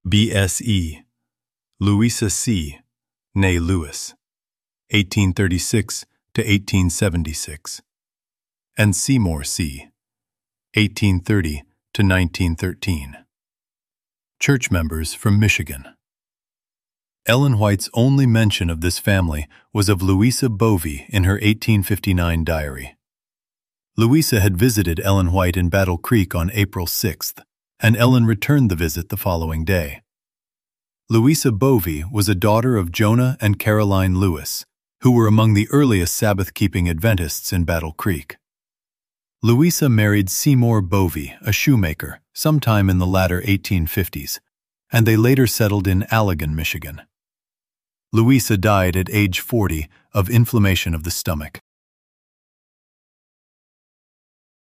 B.S.E. Louisa C., née Lewis, 1836 to 1876, and Seymour C., 1830 to 1913. Church members from Michigan. Ellen White's only mention of this family was of Louisa Bovey in her 1859 diary. Louisa had visited Ellen White in Battle Creek on April 6th, and Ellen returned the visit the following day. Louisa Bovey was a daughter of Jonah and Caroline Lewis, who were among the earliest Sabbath-keeping Adventists in Battle Creek. Louisa married Seymour Bovey, a shoemaker, sometime in the latter 1850s, and they later settled in Allegan, Michigan. Louisa died at age 40 of inflammation of the stomach.